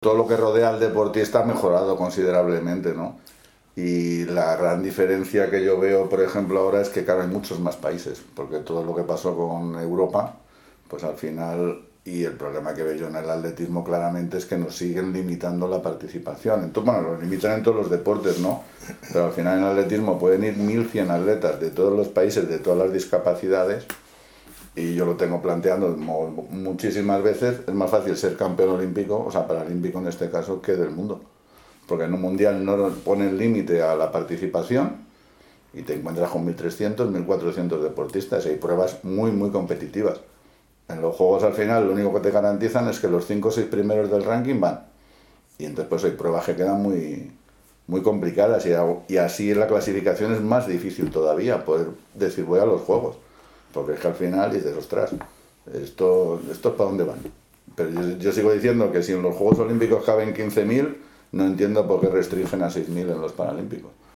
todo lo que rodea al deportista ha mejorado considerablemente, ¿no? Y la gran diferencia que yo veo, por ejemplo, ahora es que caben muchos más países, porque todo lo que pasó con Europa, pues al final, y el problema que veo yo en el atletismo claramente es que nos siguen limitando la participación. Entonces, bueno, lo limitan en todos los deportes, ¿no? Pero al final en el atletismo pueden ir 1.100 atletas de todos los países, de todas las discapacidades, y yo lo tengo planteando muchísimas veces, es más fácil ser campeón olímpico, o sea, paralímpico en este caso, que del mundo. Porque en un mundial no ponen límite a la participación y te encuentras con 1.300, 1.400 deportistas y hay pruebas muy, muy competitivas. En los juegos al final lo único que te garantizan es que los 5 o 6 primeros del ranking van. Y entonces pues hay pruebas que quedan muy, muy complicadas y así la clasificación es más difícil todavía, poder decir voy a los juegos. Porque es que al final dices, ostras, esto es para dónde van. Pero yo sigo diciendo que si en los Juegos Olímpicos caben 15.000, no entiendo por qué restringen a 6.000 en los Paralímpicos.